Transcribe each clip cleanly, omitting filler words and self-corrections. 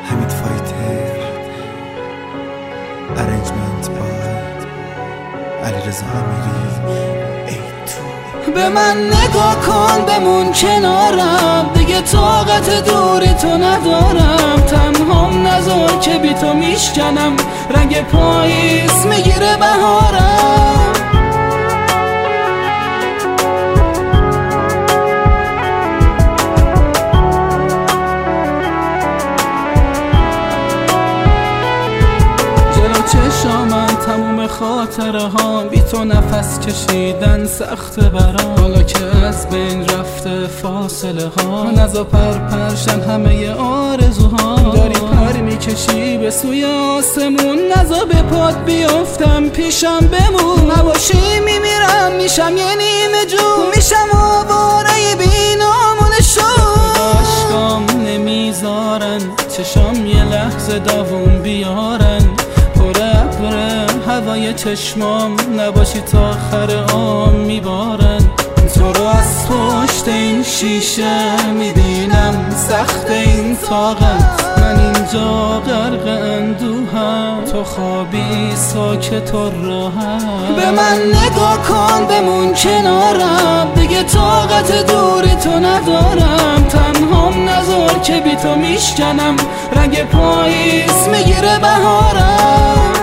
حمید فایتر Arrangement by علیرضا امیری. ای تو به من نگاه کن بمون کنارم، دیگه طاقت دوری تو ندارم. تنهام نذار که بی تو میشکنم، رنگ پاییز میگیره بهارم. چشامم تموم خاطره ها، بی تو نفس کشیدن سخت برام. حالا که از بین رفته فاصله ها، نزا پرشن همه آرزوها. داری پر میکشی به سوی آسمون، نزا به پات بیافتم پیشم بمون. نباشی میمیرم، میشم یه نیمه جون، میشم آواره بینامون شون. عشقام نمیذارن چشام یه لحظه دووم بیارن. هوای چشمام نباشی تا آخر عام میبارن. تو رو از پشت این شیشه میبینم، سخت این طاقت. من اینجا غرق اندوهم، تو خوابی ساکت و راحت. به من نگاه کن بمون کنارم، دیگه طاقت دوری تو ندارم. تنهام نذار که بی تو میشکنم، رنگ پاییز میگیره بهارم.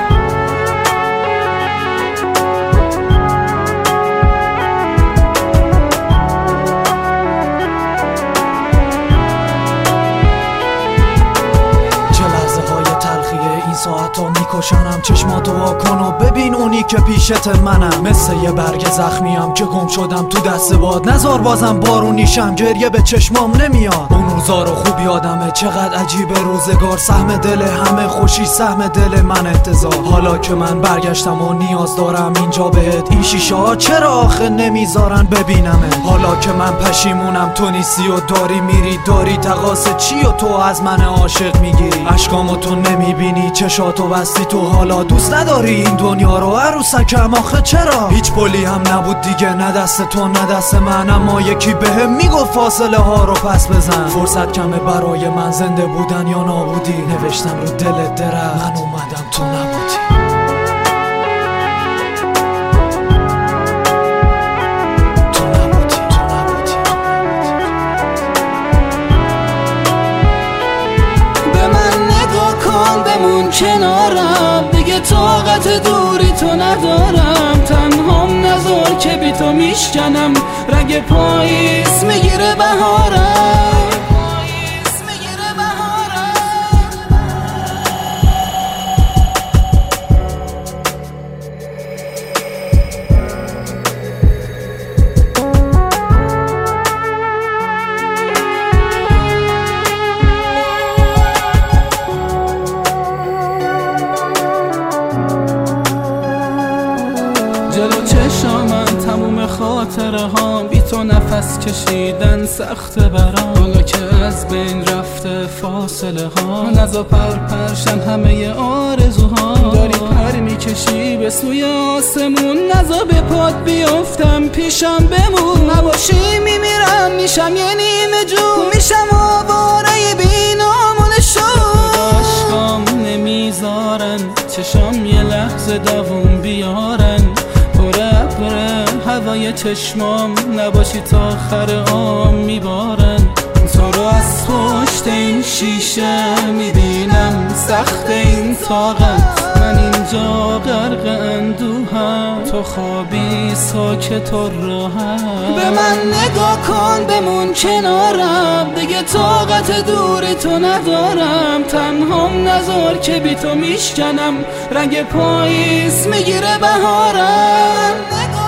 ساعتا میکشنم، چشماتو واکن و ببین اونی که پیشت منم. مثل یه برگ زخمیم که گم شدم تو دست باد، نزار بازم بارونیشم، گریه به چشمام نمیاد. اون روزا رو خوب یادمه، چقدر عجیب روزگار. سهم دل همه خوشی، سهم دل من انتظار. حالا که من برگشتم و نیاز دارم اینجا بهت، این شیشه ها چرا آخه نمیذارن ببینمه. حالا که من پشیمونم تو نیستی و داری میری، داری تقاص چی و تو از من عاشق میگیری. اشکامو تو نمیبینی، چشاتو بستی تو، حالا دوست نداری این دنیا رو. عروسکم آخه چرا؟ هیچ پلی هم نبود دیگه، نه دست تو نه دست من. اما یکی بهم میگفت فاصله ها رو پس بزن. فرصت کمه برای من، زنده بودن یا نابودی. نوشتم رو دل درخت، من اومدم تو نبودی. کنارم دیگه طاقت دوری تو ندارم. تنهام نذار که بی تو میشکنم، رنگ پاییز میگیره بهارم. جلو چشامم تموم خاطره ها، بی تو نفس کشیدن سخت برام. حالا که از بین رفته فاصله ها، نزا پرشن همه آرزوها. داری پر میکشی به سوی آسمون، نزا به پات بیافتم پیشم بمون. نباشی میمیرم، میشم یه نیمه جون، میشم آواره بینامون شون. عشقام نمیذارن چشام یه لحظه دووم بیارن. هوای چشمام نباشی تا آخر عام میبارن. تو رو از پشت این شیشه میبینم، سخت این طاقت. من اینجا غرق اندوهم، تو خوابی ساکت و راحت. به من نگاه کن بمون کنارم، دیگه طاقت دوری تو ندارم. تنهام نذار که بی تو میشکنم، رنگ پاییز میگیره بهارم.